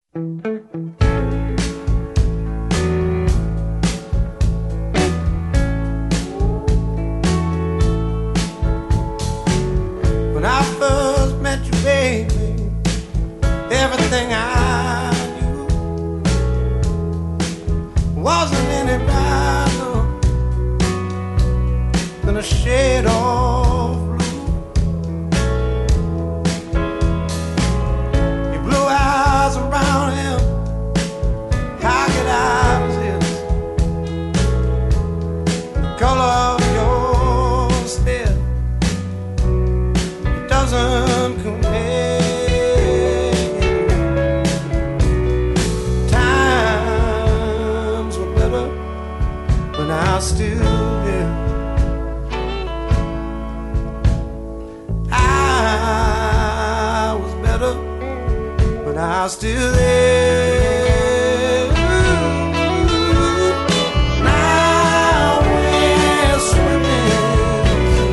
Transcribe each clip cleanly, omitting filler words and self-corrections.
When I first met you, baby, everything I knew wasn't any brighter than a shade of blue. Your blue eyes around him, how could I resist? The color of your stare doesn't compare. Times were better when I was still there. I was better when I was still there. Now we're swimming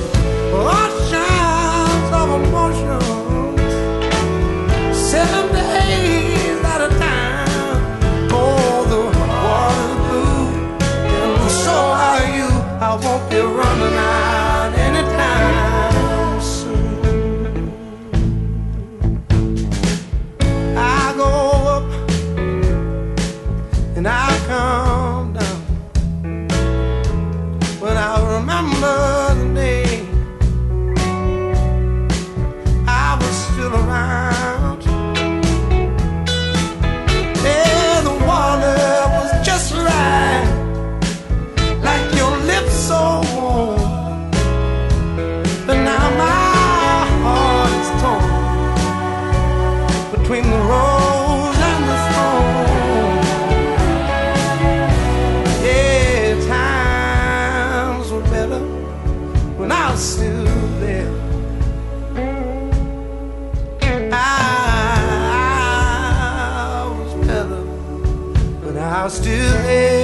oceans of emotions, 7 days at a time. Oh, the water's blue, and so are you. I won't be running out anytime soon. I go up and I come down when I remember the day I was still around. Yeah, the water was just right, like your lips so warm. But now my heart is torn between the rose and the thorn. Yeah, times were better when I was still there. I was better when I was still there.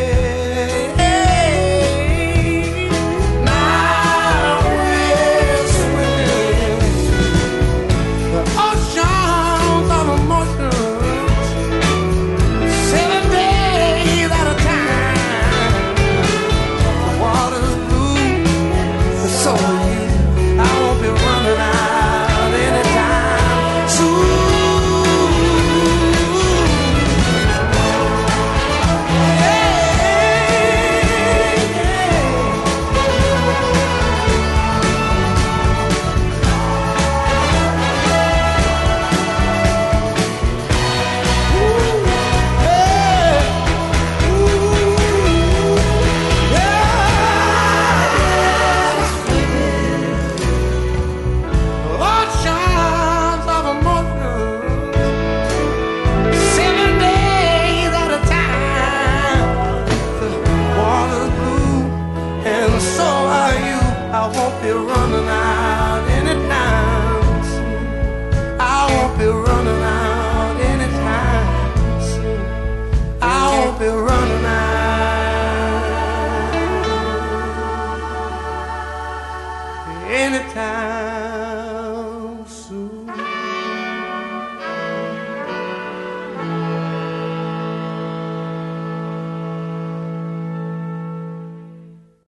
Now we're swimming the oceans of emotions, 7 days at a time. The water's blue, and so are you. I won't be running out anytime soon. Oceans of emotions, 7 days at a time. The water's blue, and so are you. I won't be running out anytime soon. I won't be running out anytime soon. I won't be running out anytime.